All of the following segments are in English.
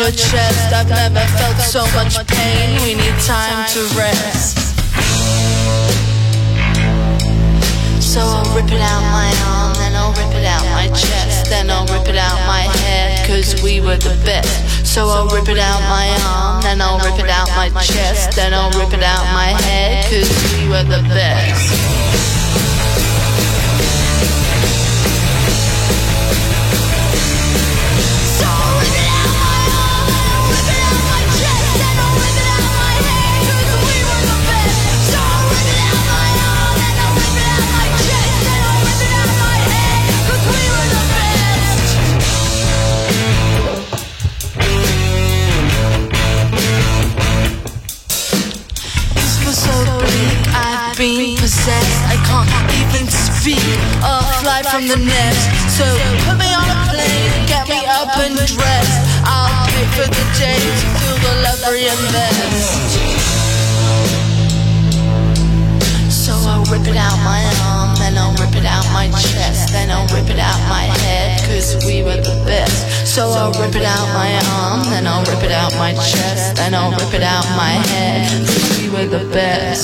your chest. I've never felt so much pain. We need time to rest. So I'll rip it out my arm, then I'll rip it out my chest, then I'll rip it out my head, 'cause we were the best. So I'll rip it out my arm, then I'll rip it out my chest, then I'll rip it out my head, 'cause we were the best. Being possessed, I can't even speak or fly from the nest. So put me on a plane, get me up and dressed. I'll pay for the day to feel the luxury and best. So I'll rip it out my arm, then I'll rip it out my chest, then I'll rip it out my head, 'cause we were the best. So I'll rip it out my arm, then I'll rip it out my chest, then I'll rip it out my head, 'cause we were the best.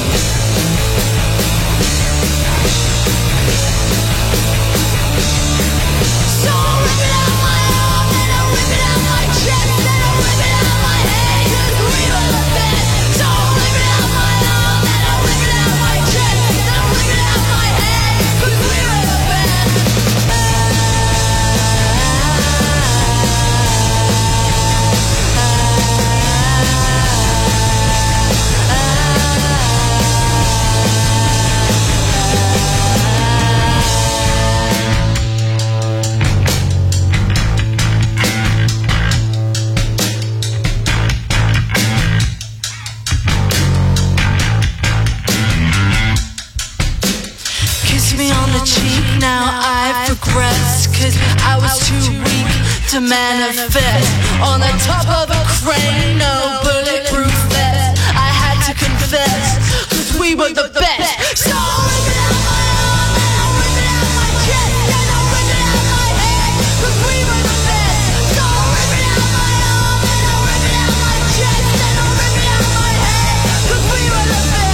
To manifest on the top of a crane, no bulletproof vest. I had to confess, 'cause we were the best. So rip it out my arm, and I'll rip it out my chest, and I'll rip it out my head, 'cause we were the best. So rip it out my arm, and I'll rip it out my chest, and I'll rip it out my head, 'cause we were the best.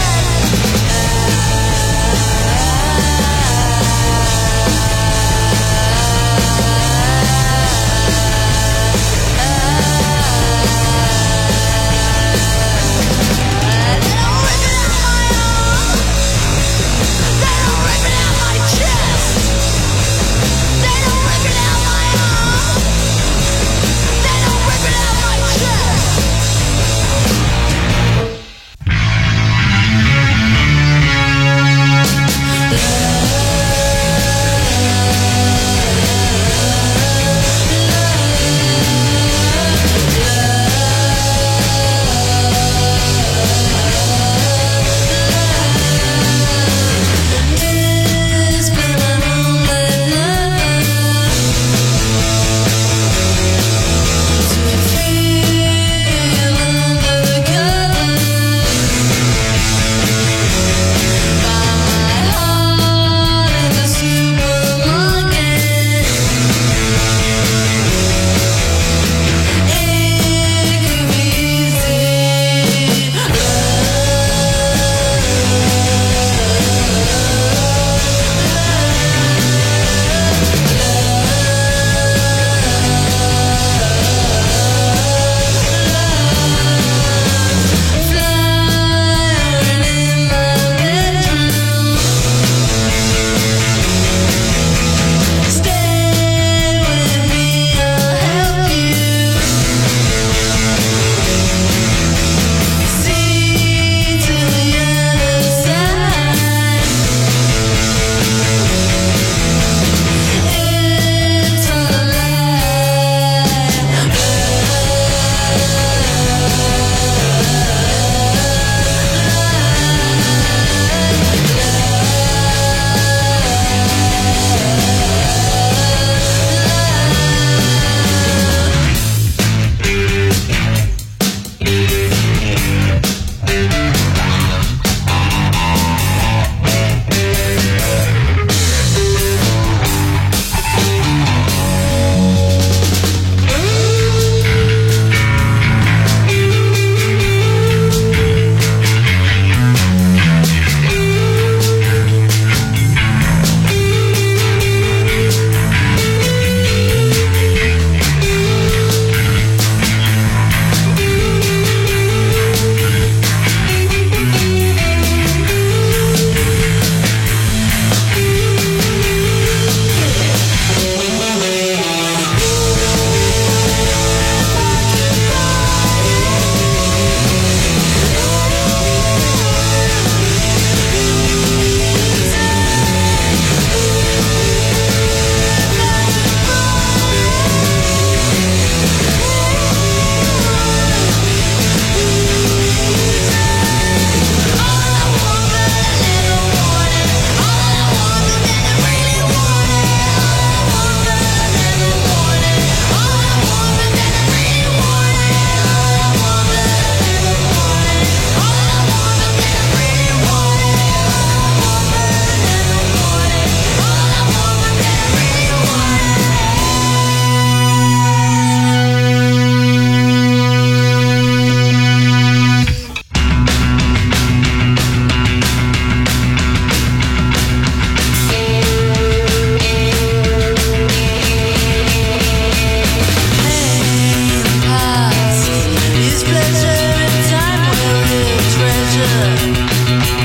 good.